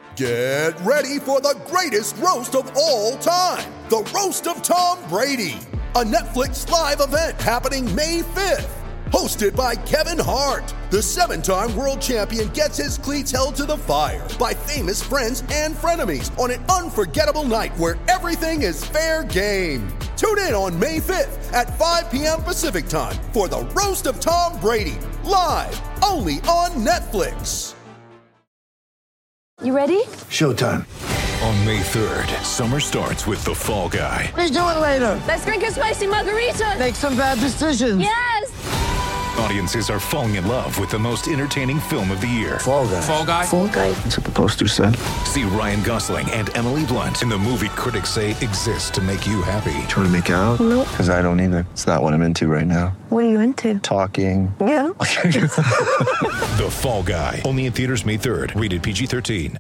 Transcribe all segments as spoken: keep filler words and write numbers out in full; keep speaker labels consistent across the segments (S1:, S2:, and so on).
S1: Get ready for the greatest roast of all time, the Roast of Tom Brady, a Netflix live event happening May fifth. Hosted by Kevin Hart, the seven-time world champion gets his cleats held to the fire by famous friends and frenemies on an unforgettable night where everything is fair game. Tune in on May fifth at five p.m. Pacific time for the Roast of Tom Brady, live only on Netflix.
S2: You ready?
S3: Showtime.
S4: On May third, summer starts with The Fall Guy.
S3: Let's do it later.
S2: Let's drink a spicy margarita.
S3: Make some bad decisions.
S2: Yes!
S4: Audiences are falling in love with the most entertaining film of the year.
S3: Fall Guy.
S4: Fall Guy?
S2: Fall Guy.
S3: That's what the poster said.
S4: See Ryan Gosling and Emily Blunt in the movie critics say exists to make you happy.
S3: Trying to make it out?
S2: Nope.
S3: Because I don't either. It's not what I'm into right now.
S2: What are you into?
S3: Talking.
S2: Yeah.
S4: The Fall Guy. Only in theaters May third. Rated P G thirteen.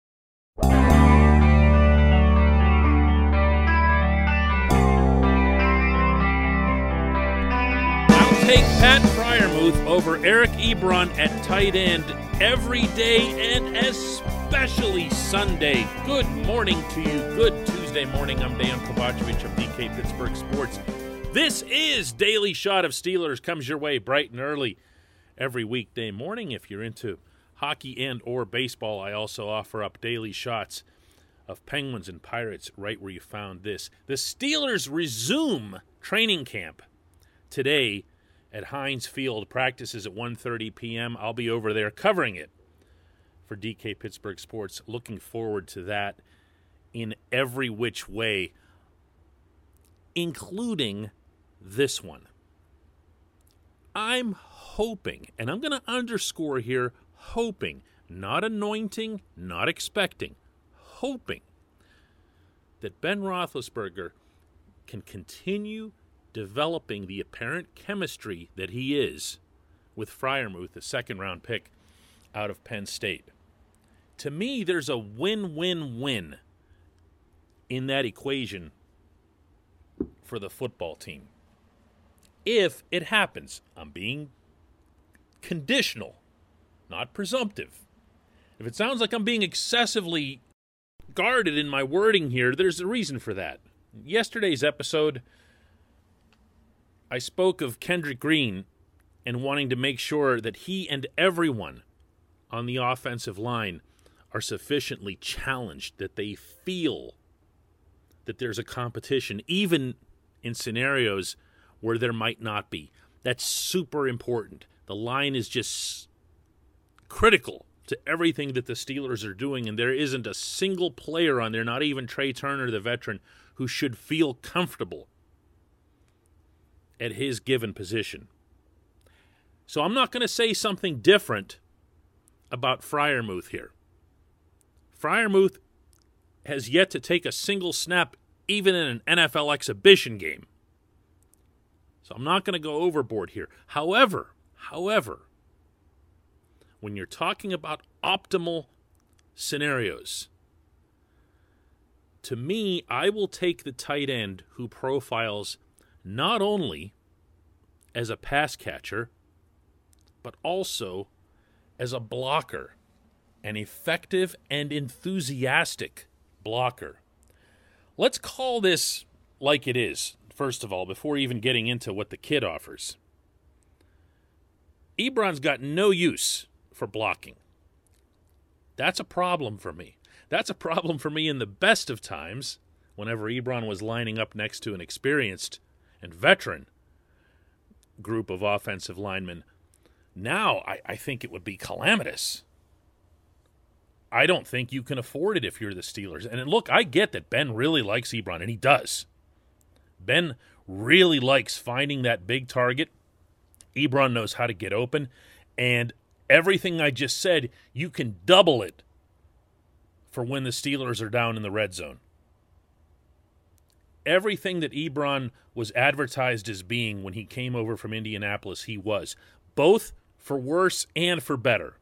S5: Take Pat Freiermuth over Eric Ebron at tight end every day and especially Sunday. Good morning to you. Good Tuesday morning. I'm Dejan Kovacevic of D K Pittsburgh Sports. This is Daily Shot of Steelers. Comes your way bright and early every weekday morning. If you're into hockey and or baseball, I also offer up daily shots of Penguins and Pirates right where you found this. The Steelers resume training camp today at Heinz Field. Practices at one thirty p.m. I'll be over there covering it for D K Pittsburgh Sports. Looking forward to that in every which way, including this one. I'm hoping, and I'm going to underscore here, hoping, not anointing, not expecting, hoping that Ben Roethlisberger can continue developing the apparent chemistry that he is with Freiermuth, the second-round pick out of Penn State. To me, there's a win-win-win in that equation for the football team. If it happens, I'm being conditional, not presumptive. If it sounds like I'm being excessively guarded in my wording here, there's a reason for that. Yesterday's episode, I spoke of Kendrick Green and wanting to make sure that he and everyone on the offensive line are sufficiently challenged, that they feel that there's a competition, even in scenarios where there might not be. That's super important. The line is just critical to everything that the Steelers are doing, and there isn't a single player on there, not even Trey Turner, the veteran, who should feel comfortable at his given position. So I'm not going to say something different about Freiermuth here. Freiermuth has yet to take a single snap even in an N F L exhibition game. So I'm not going to go overboard here. However, however, when you're talking about optimal scenarios, to me, I will take the tight end who profiles not only as a pass catcher, but also as a blocker, an effective and enthusiastic blocker. Let's call this like it is, first of all, before even getting into what the kid offers. Ebron's got no use for blocking. That's a problem for me. That's a problem for me in the best of times, whenever Ebron was lining up next to an experienced and veteran group of offensive linemen. Now, I, I think it would be calamitous. I don't think you can afford it if you're the Steelers. And look, I get that Ben really likes Ebron, and he does. Ben really likes finding that big target. Ebron knows how to get open. And everything I just said, you can double it for when the Steelers are down in the red zone. Everything that Ebron was advertised as being when he came over from Indianapolis, he was. Both for worse and for better.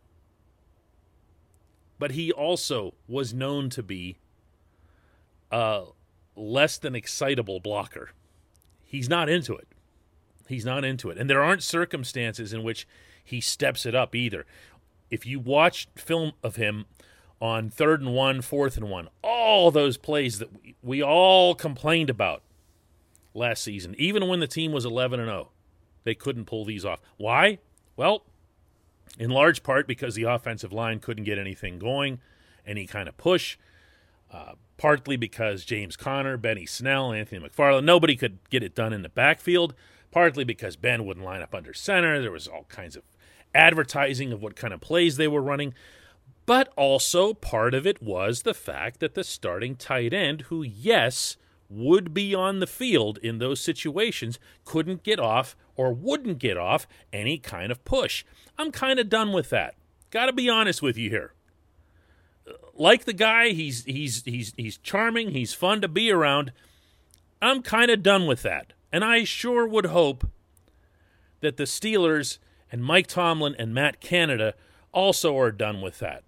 S5: But he also was known to be a less than excitable blocker. He's not into it. He's not into it. And there aren't circumstances in which he steps it up either. If you watch film of him on third and one, fourth and one. All those plays that we, we all complained about last season, even when the team was eleven and oh. They couldn't pull these off. Why? Well, in large part because the offensive line couldn't get anything going, any kind of push. Uh, partly because James Conner, Benny Snell, Anthony McFarland, nobody could get it done in the backfield. Partly because Ben wouldn't line up under center. There was all kinds of advertising of what kind of plays they were running. But also part of it was the fact that the starting tight end, who, yes, would be on the field in those situations, couldn't get off or wouldn't get off any kind of push. I'm kind of done with that. Got to be honest with you here. Like the guy, he's he's he's he's charming, he's fun to be around. I'm kind of done with that. And I sure would hope that the Steelers and Mike Tomlin and Matt Canada also are done with that.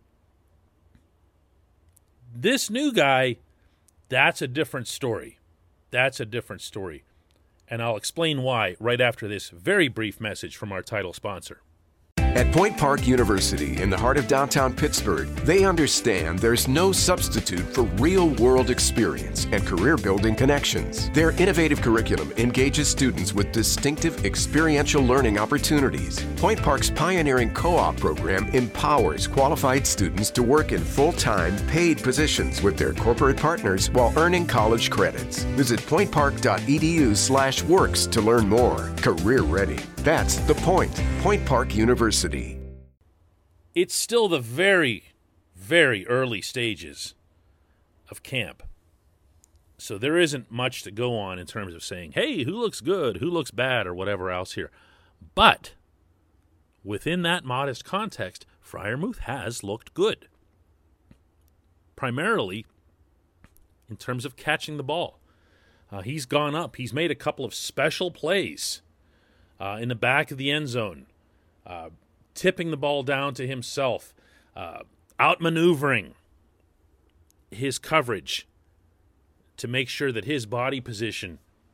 S5: This new guy, that's a different story. That's a different story. And I'll explain why right after this very brief message from our title sponsor.
S6: At Point Park University in the heart of downtown Pittsburgh, they understand there's no substitute for real-world experience and career-building connections. Their innovative curriculum engages students with distinctive experiential learning opportunities. Point Park's pioneering co-op program empowers qualified students to work in full-time, paid positions with their corporate partners while earning college credits. Visit pointpark.edu slash works to learn more. Career ready. That's the point. Point Park University.
S5: It's still the very, very early stages of camp. So there isn't much to go on in terms of saying, hey, who looks good, who looks bad, or whatever else here. But within that modest context, Freiermuth has looked good. Primarily in terms of catching the ball. Uh, he's gone up. He's made a couple of special plays uh, in the back of the end zone, uh, tipping the ball down to himself, uh, outmaneuvering his coverage to make sure that his body position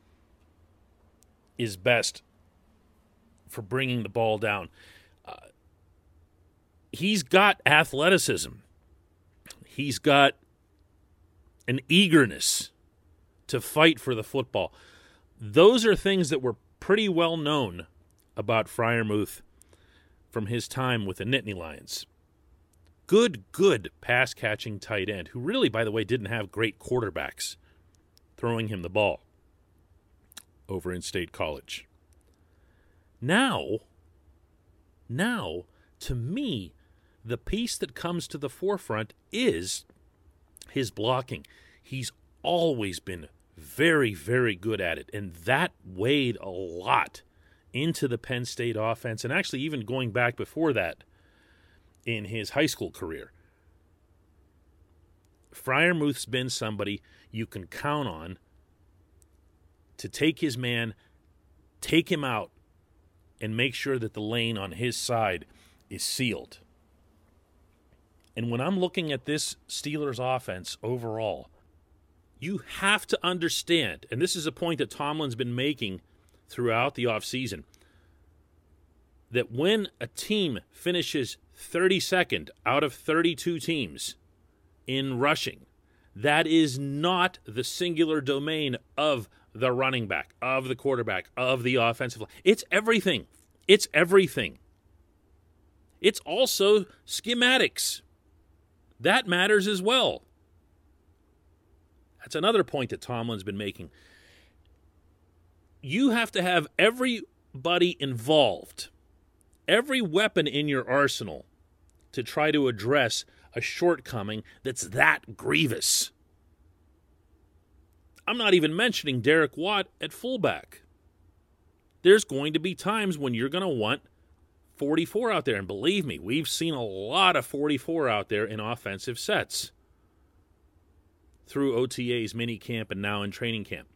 S5: is best for bringing the ball down. Uh, he's got athleticism. He's got an eagerness to fight for the football. Those are things that were pretty well known about Freiermuth from his time with the Nittany Lions. Good, good pass-catching tight end who really, by the way, didn't have great quarterbacks throwing him the ball over in State College. Now, now, to me, the piece that comes to the forefront is his blocking. He's always been very, very good at it, and that weighed a lot into the Penn State offense, and actually even going back before that in his high school career. Freiermuth's been somebody you can count on to take his man, take him out, and make sure that the lane on his side is sealed. And when I'm looking at this Steelers offense overall, you have to understand, and this is a point that Tomlin's been making throughout the offseason, that when a team finishes thirty-second out of thirty-two teams in rushing, that is not the singular domain of the running back, of the quarterback, of the offensive line. It's everything. It's everything. It's also schematics. That matters as well. That's another point that Tomlin's been making. You have to have everybody involved, every weapon in your arsenal to try to address a shortcoming that's that grievous. I'm not even mentioning Derek Watt at fullback. There's going to be times when you're going to want forty-four out there, and believe me, we've seen a lot of forty-four out there in offensive sets through O T As, mini camp, and now in training camp.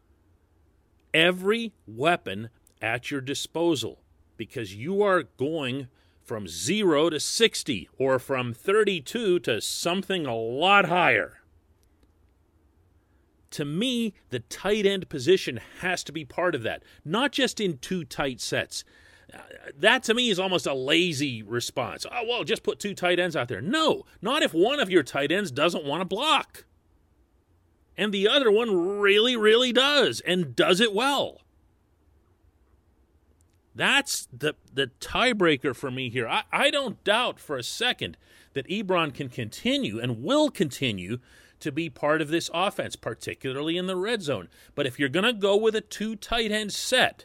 S5: Every weapon at your disposal, because you are going from zero to sixty or from thirty-two to something a lot higher. To me, the tight end position has to be part of that, not just in two tight sets. That to me is almost a lazy response. Oh, well, just put two tight ends out there. No, not if one of your tight ends doesn't want to block. And the other one really, really does, and does it well. That's the the tiebreaker for me here. I, I don't doubt for a second that Ebron can continue and will continue to be part of this offense, particularly in the red zone. But if you're going to go with a two tight end set,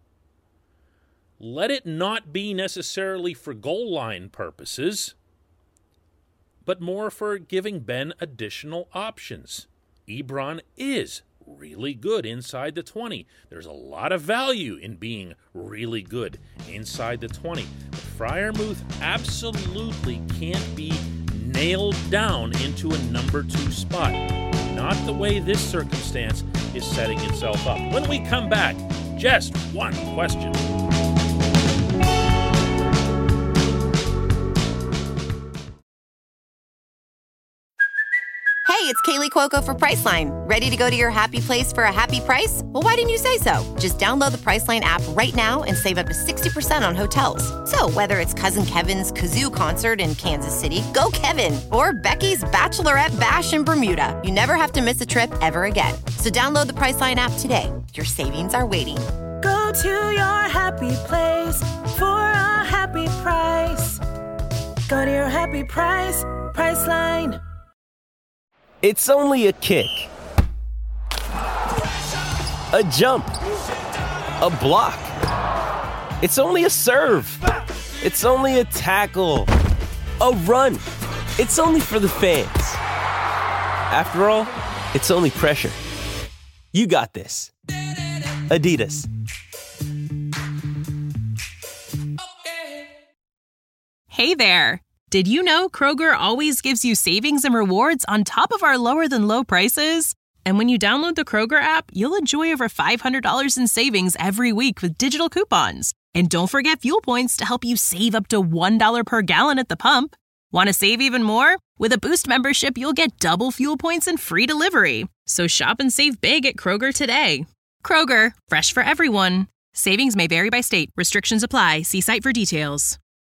S5: let it not be necessarily for goal line purposes, but more for giving Ben additional options. Ebron is really good inside the twenty. There's a lot of value in being really good inside the twenty. But Freiermuth absolutely can't be nailed down into a number two spot. Not the way this circumstance is setting itself up. When we come back, just one question.
S7: Hey, it's Kaylee Cuoco for Priceline. Ready to go to your happy place for a happy price? Well, why didn't you say so? Just download the Priceline app right now and save up to sixty percent on hotels. So whether it's Cousin Kevin's Kazoo Concert in Kansas City, go Kevin, or Becky's Bachelorette Bash in Bermuda, you never have to miss a trip ever again. So download the Priceline app today. Your savings are waiting.
S8: Go to your happy place for a happy price. Go to your happy price, Priceline.
S9: It's only a kick, a jump, a block. It's only a serve. It's only a tackle, a run. It's only for the fans. After all, it's only pressure. You got this. Adidas.
S10: Hey there. Did you know Kroger always gives you savings and rewards on top of our lower-than-low prices? And when you download the Kroger app, you'll enjoy over five hundred dollars in savings every week with digital coupons. And don't forget fuel points to help you save up to one dollar per gallon at the pump. Want to save even more? With a Boost membership, you'll get double fuel points and free delivery. So shop and save big at Kroger today. Kroger, fresh for everyone. Savings may vary by state. Restrictions apply. See site for details.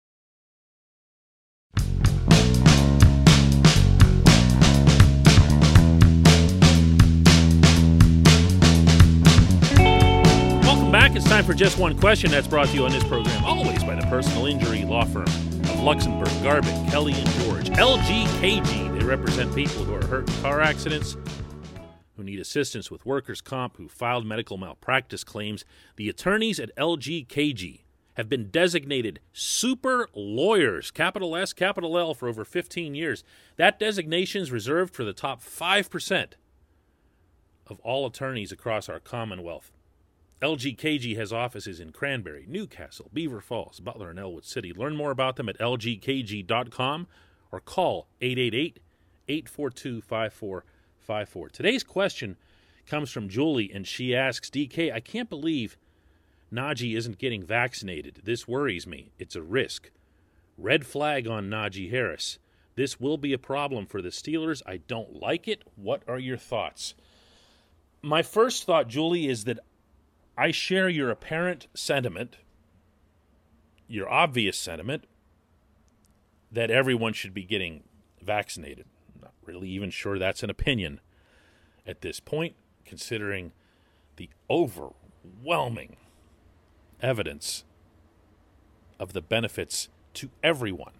S5: Back, it's time for Just One Question. That's brought to you on this program always by the personal injury law firm of Luxembourg, Garbutt, Kelly, and George. L G K G. They represent people who are hurt in car accidents, who need assistance with workers' comp, who filed medical malpractice claims. The attorneys at L G K G have been designated super lawyers, capital S, capital L, for over fifteen years. That designation is reserved for the top five percent of all attorneys across our Commonwealth. L G K G has offices in Cranberry, Newcastle, Beaver Falls, Butler, and Elwood City. Learn more about them at L G K G dot com or call eight eight eight, eight four two, five four five four. Today's question comes from Julie, and she asks, D K, I can't believe Najee isn't getting vaccinated. This worries me. It's a risk. Red flag on Najee Harris. This will be a problem for the Steelers. I don't like it. What are your thoughts? My first thought, Julie, is that I share your apparent sentiment, your obvious sentiment, that everyone should be getting vaccinated. I'm not really even sure that's an opinion at this point, considering the overwhelming evidence of the benefits to everyone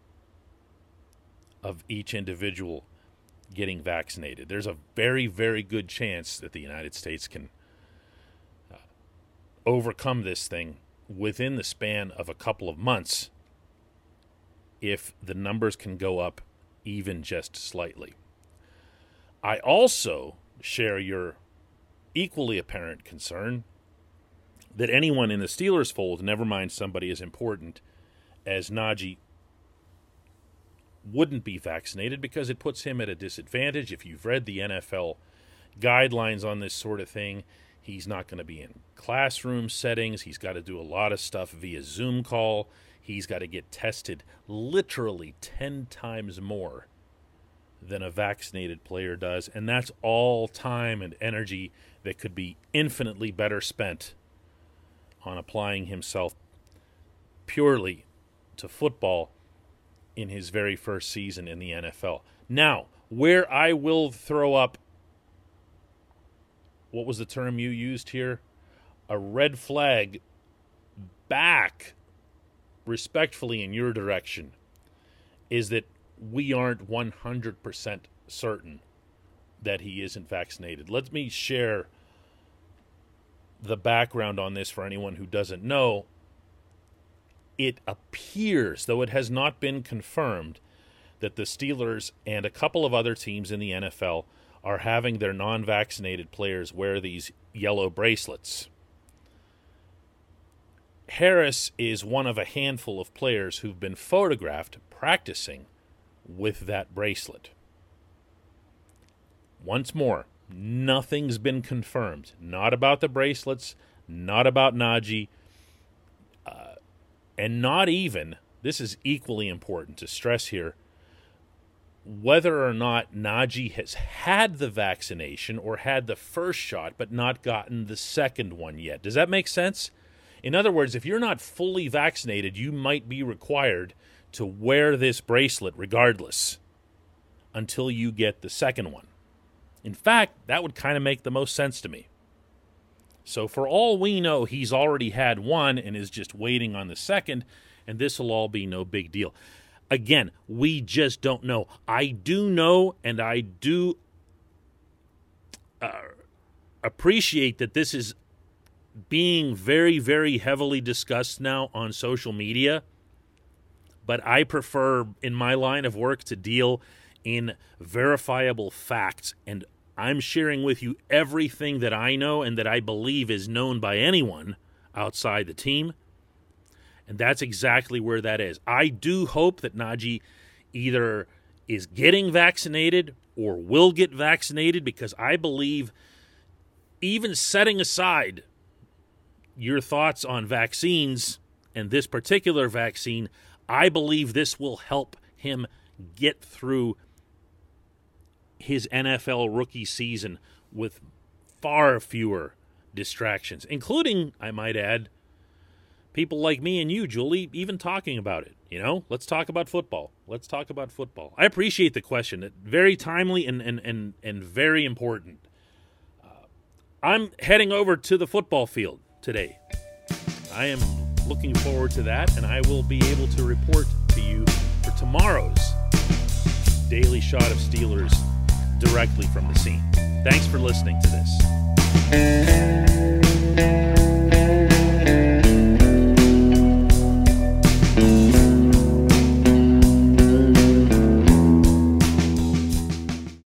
S5: of each individual getting vaccinated. There's a very, very good chance that the United States can overcome this thing within the span of a couple of months if the numbers can go up even just slightly. I also share your equally apparent concern that anyone in the Steelers fold, never mind somebody as important as Najee, wouldn't be vaccinated because it puts him at a disadvantage. If you've read the N F L guidelines on this sort of thing, he's not going to be in classroom settings. He's got to do a lot of stuff via Zoom call. He's got to get tested literally ten times more than a vaccinated player does. And that's all time and energy that could be infinitely better spent on applying himself purely to football in his very first season in the N F L. Now, where I will throw up, what was the term you used here? A red flag back respectfully in your direction is that we aren't one hundred percent certain that he isn't vaccinated. Let me share the background on this for anyone who doesn't know. It appears, though it has not been confirmed, that the Steelers and a couple of other teams in the N F L are having their non-vaccinated players wear these yellow bracelets. Harris is one of a handful of players who've been photographed practicing with that bracelet. Once more, nothing's been confirmed. Not about the bracelets, not about Najee, uh, and not even, this is equally important to stress here, whether or not Najee has had the vaccination or had the first shot but not gotten the second one yet. Does that make sense? In other words, if you're not fully vaccinated, you might be required to wear this bracelet regardless until you get the second one. In fact, that would kind of make the most sense to me. So for all we know, he's already had one and is just waiting on the second, and this will all be no big deal. Again, we just don't know. I do know, and I do uh, appreciate that this is being very, very heavily discussed now on social media, but I prefer, in my line of work, to deal in verifiable facts, and I'm sharing with you everything that I know and that I believe is known by anyone outside the team, and that's exactly where that is. I do hope that Najee either is getting vaccinated or will get vaccinated, because I believe, even setting aside your thoughts on vaccines and this particular vaccine, I believe this will help him get through his N F L rookie season with far fewer distractions, including, I might add, people like me and you, Julie, even talking about it. You know, let's talk about football. Let's talk about football. I appreciate the question. Very timely and, and, and, and very important. Uh, I'm heading over to the football field today. I am looking forward to that, and I will be able to report to you for tomorrow's Daily Shot of Steelers directly from the scene. Thanks for listening to this.